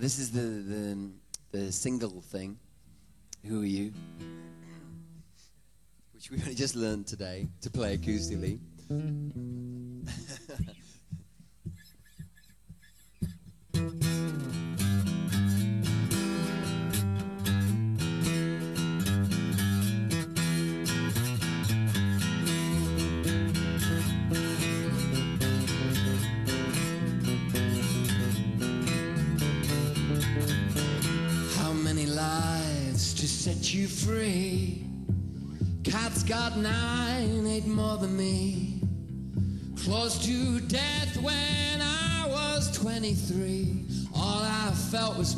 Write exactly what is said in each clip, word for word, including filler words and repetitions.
This is the, the the single thing. Who are you? Which we only just learned today to play acoustically. To set you free. Cat's got nine, eight more than me. Close to death when I was twenty-three. All I felt was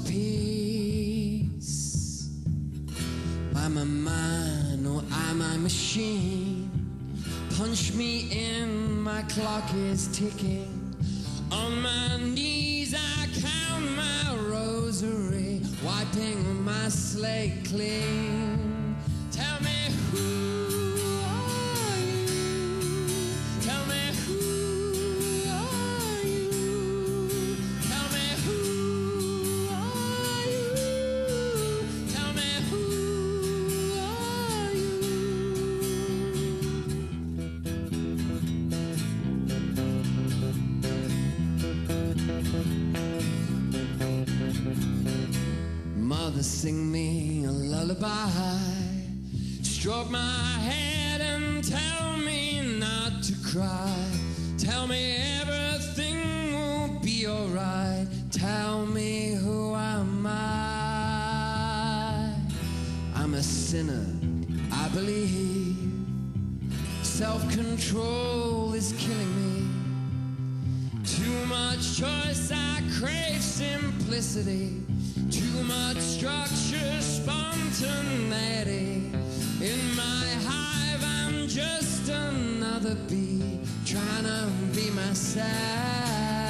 peace. I'm a man or I'm a machine. Punch me in, my clock is ticking. On my knees I count my rosary, wiping my slate clean. Tell me who are you? Tell me who are you? Tell me who are you? Tell me who are you? Mother, sing me a lullaby. Stroke my head and tell me not to cry. Tell me everything will be alright. Tell me who am I? I'm a sinner, I believe. Self-control is killing me. Too much choice, I crave simplicity. Too much structure, spontaneity. In my hive, I'm just another bee, trying to be myself.